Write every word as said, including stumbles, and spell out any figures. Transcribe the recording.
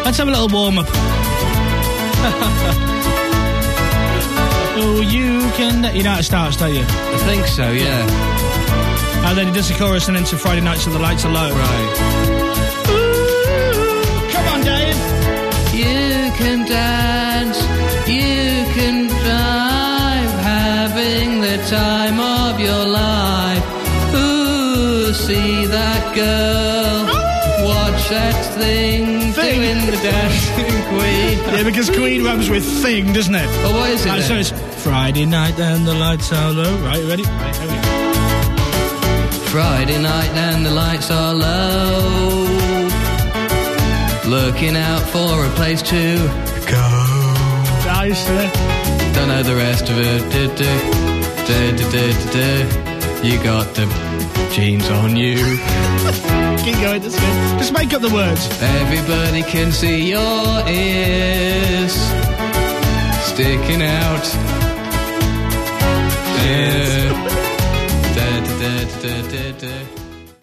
Let's have a little warm-up. Oh, you can... You know how it starts, don't you? I think so, yeah. And then he does the chorus and into Friday Nights and the Lights Are Low. Right. Ooh, come on, Dave. You can dance, you can drive, having the time of your life. Ooh, see that girl, watch that thing, Thing. doing the dancing queen. Yeah, because Queen rhymes with thing, doesn't it? Oh, what is it Right, so then? it's Friday night and the lights are low. Right, you ready? Right, here we go. Friday night and the lights are low, looking out for a place to go. Nice, uh, Don't know the rest of it. Du, du, du, du, du, du, du. You got the jeans on you. keep going, that's good. Just make up the words. Everybody can see your ears sticking out.